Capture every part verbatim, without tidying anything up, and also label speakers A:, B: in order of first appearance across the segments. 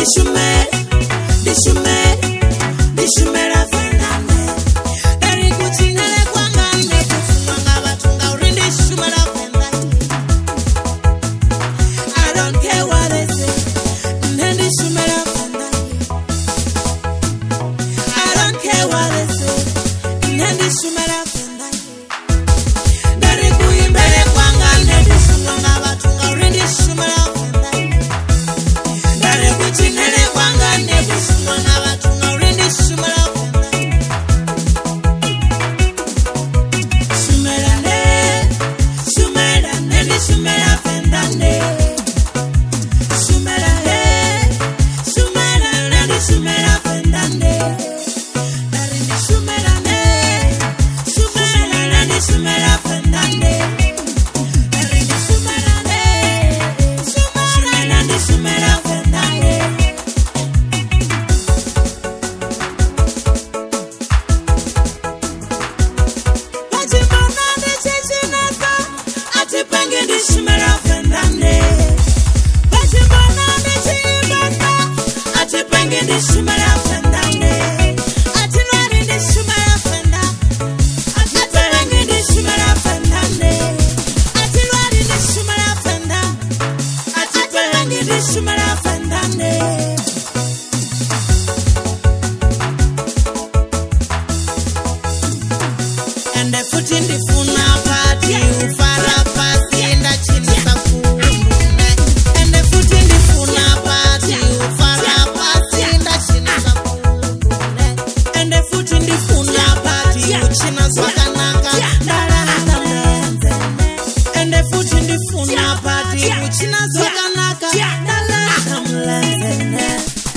A: Dishumer, dishumer, dishumer afendane. Dari kuchinele kwangane kufunga batunga urindi dishumer afendane. I don't care what they say. Nendi dishumer afendane. I don't care what they say. Nendi dishumer afendane. Dari kuimbele kwangane kufunga batunga urindi dishumer afendane. Chinele kwangane kufunga batunga urindi dishumer afendane. Shumerane, shumerane, dishumer afendane. Shumerane, shumerane, dishumer afendane. Dari dishumerane, shumerane, dishumer afendane. Dari dishumerane, shumerane, dishumer afendane. Dishumer afendane. Bachibona bichibasa. Atipenge dishumer afendane. Atinwari dishumer afenda. Atipenge dishumer afendane. Atinwari dishumer afenda. Atipenge dishumer afendane. And the foot in the funa party ufara pasi enda chini sakunu. And the foot in the funa party ufara pasi enda chini sakunu. And the foot in the funa party uchina swakanaka dala hata mlenze. And the foot in the funa party uchina swakanaka dala hata mlenze.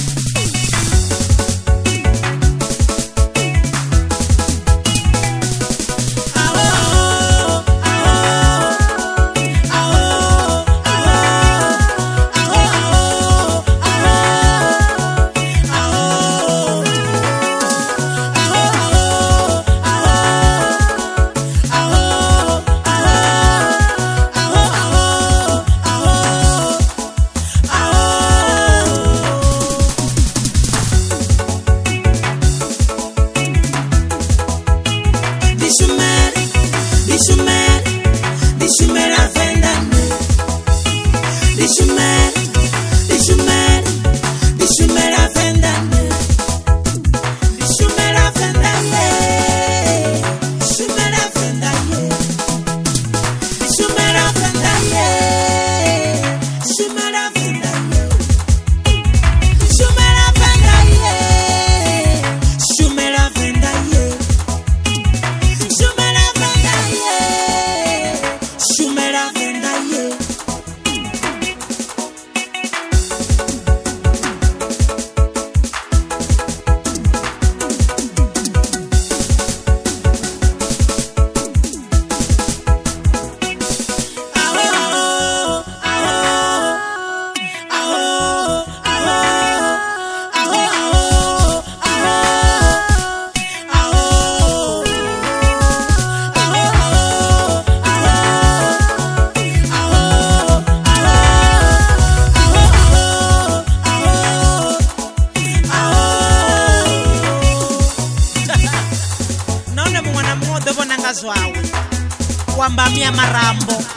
A: Dishumer, dishumer, dishumer afendane. Dishumer, dishumer, dishumer afendane. Dishumer afendane. Dishumer afendane. Dishumer afendane. Dishumer afendane. Dishumer afendane. Dishumer afendane. Shumer afendane. Shumer afendane. Naona mwana mmoja bona ngazwawe kwamba mia marambo